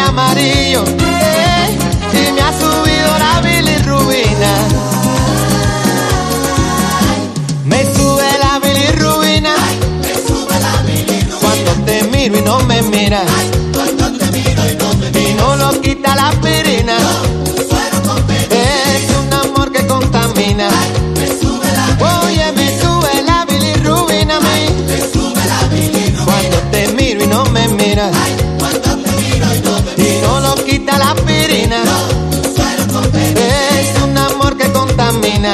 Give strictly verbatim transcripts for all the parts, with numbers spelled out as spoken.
amarillo, eh, y me ha subido la bilirrubina. Me sube la bilirrubina, cuando te miro y no me miras, y no lo quita la aspirina. Es un amor que contamina. Oye, me sube la bilirrubina a mí, cuando te miro y no me miras, y no lo quita la aspirina. Es un amor que contamina.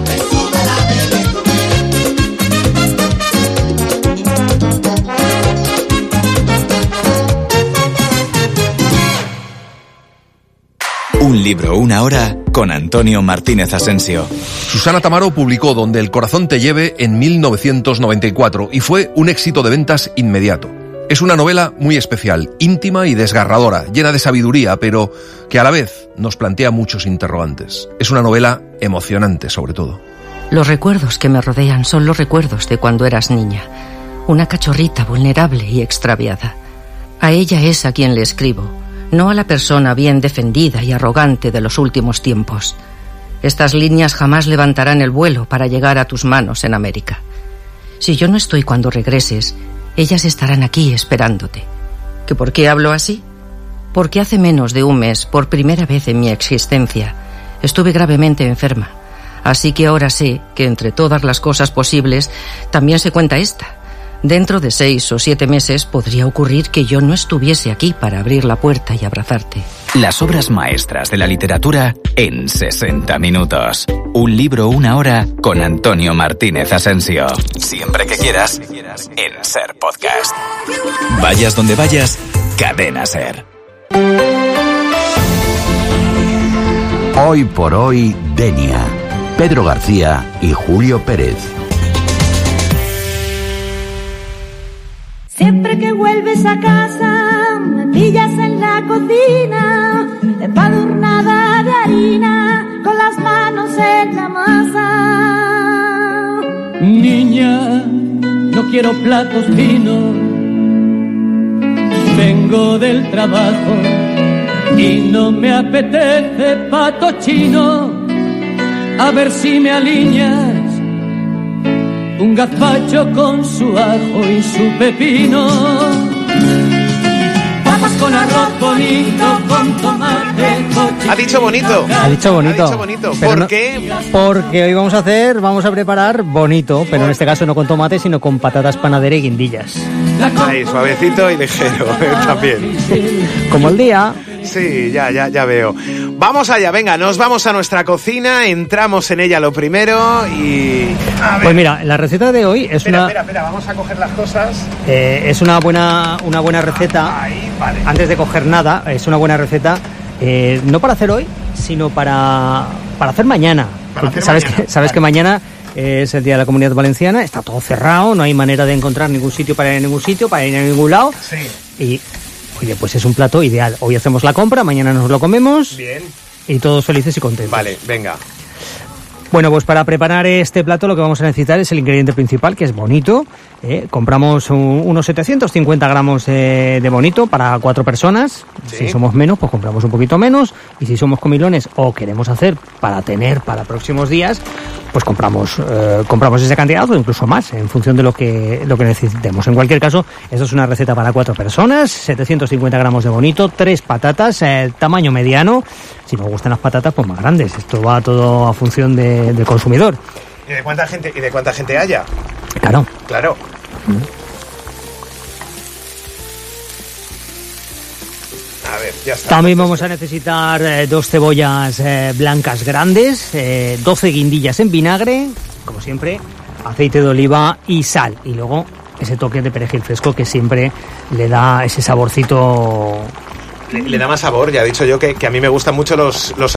Un libro, una hora, con Antonio Martínez Asensio. Susana Tamaro publicó Donde el corazón te lleve en mil novecientos noventa y cuatro y fue un éxito de ventas inmediato. Es una novela muy especial, íntima y desgarradora, llena de sabiduría, pero que a la vez nos plantea muchos interrogantes. Es una novela emocionante, sobre todo. Los recuerdos que me rodean son los recuerdos de cuando eras niña, una cachorrita vulnerable y extraviada. A ella es a quien le escribo, no a la persona bien defendida y arrogante de los últimos tiempos. Estas líneas jamás levantarán el vuelo para llegar a tus manos en América. Si yo no estoy cuando regreses, ellas estarán aquí esperándote. ¿Que por qué hablo así? Porque hace menos de un mes, por primera vez en mi existencia, estuve gravemente enferma. Así que ahora sé que entre todas las cosas posibles, también se cuenta esta. Dentro de seis o siete meses podría ocurrir que yo no estuviese aquí para abrir la puerta y abrazarte. Las obras maestras de la literatura en sesenta minutos. Un libro, una hora, con Antonio Martínez Asensio. Siempre que quieras, en Ser Podcast. Vayas donde vayas, Cadena Ser. Hoy por hoy, Denia. Pedro García y Julio Pérez. Siempre que vuelves a casa, me pillas en la cocina, empadurnada de harina, con las manos en la masa. Niña, no quiero platos finos, vengo del trabajo y no me apetece pato chino. A ver si me alineas un gazpacho con su ajo y su pepino. Papas con arroz bonito, con tomate. Ha dicho bonito. Ha dicho bonito. Ha dicho bonito. Pero ¿Por no, qué? Porque hoy vamos a hacer, vamos a preparar bonito, pero en este caso no con tomate, sino con patatas panadera y guindillas. Ahí, suavecito y ligero, también. Como el día. Sí, ya, ya, ya veo. Vamos allá, venga, nos vamos a nuestra cocina, entramos en ella lo primero y... A ver. Pues mira, la receta de hoy es espera, una... Espera, espera, vamos a coger las cosas. Eh, es una buena, una buena receta. Ahí, vale. Antes de coger nada, es una buena receta, eh, no para hacer hoy, sino para, para hacer mañana. Para hacer sabes mañana, que, sabes vale. que mañana es el Día de la Comunidad Valenciana, está todo cerrado, no hay manera de encontrar ningún sitio para ir a ningún sitio, para ir a ningún lado. Sí. Y, oye, pues es un plato ideal. Hoy hacemos la compra, mañana nos lo comemos. Bien. Y todos felices y contentos. Vale, venga. Bueno, pues para preparar este plato lo que vamos a necesitar es el ingrediente principal, que es bonito. ¿eh? Compramos un, unos setecientos cincuenta gramos eh, de bonito para cuatro personas. Sí. Si somos menos, pues compramos un poquito menos. Y si somos comilones o queremos hacer para tener para próximos días, pues compramos eh, compramos esa cantidad o incluso más, en función de lo que, lo que necesitemos. En cualquier caso, esto es una receta para cuatro personas, setecientos cincuenta gramos de bonito, tres patatas, eh, tamaño mediano. Si nos gustan las patatas, pues más grandes. Esto va todo a función de, del consumidor. ¿Y de cuánta gente, y de cuánta gente haya? Claro. Claro. Mm. A ver, ya está. También vamos a necesitar eh, dos cebollas eh, blancas grandes, eh, doce guindillas en vinagre, como siempre, aceite de oliva y sal. Y luego ese toque de perejil fresco que siempre le da ese saborcito. Le, le da más sabor, ya he dicho yo que, que a mí me gustan mucho los, los